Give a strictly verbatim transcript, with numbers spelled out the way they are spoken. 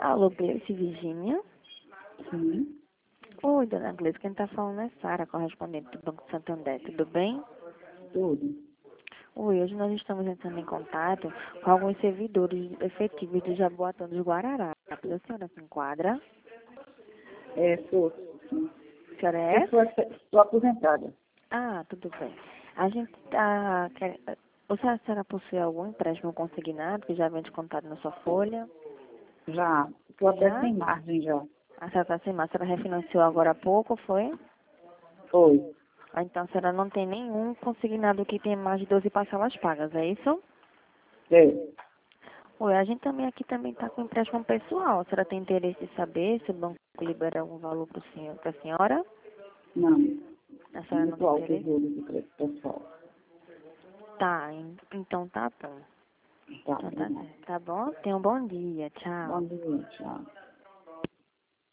Alô, Gleice Virgínia. Sim, Oi, dona Gleice, quem está falando é Sara, correspondente do Banco Santander, tudo bem? tudo. Oi, hoje nós estamos entrando em contato com alguns servidores efetivos do Jaboatão dos Guararapes. A senhora se enquadra? É, sou, A senhora eu é? sou, sou aposentada. Ah, tudo bem. A gente está... Ou se a senhora possui algum empréstimo consignado que já vem descontado na sua folha? Já, estou até Já? sem margem já. A senhora está sem mais, a senhora refinanciou agora há pouco, foi? Foi. Ah, então a senhora não tem nenhum consignado que tenha mais de doze parcelas pagas, é isso? É. Oi, a gente também aqui também está com empréstimo pessoal. A senhora tem interesse em saber se o banco libera algum valor para senhor, a senhora? Não, A senhora não muito tem alto o interesse? juro do crédito pessoal. Tá, en- então tá bom. Tá, Então tá obrigada. certo. Tá bom? Tenha um bom dia. Tchau. Bom dia, tchau.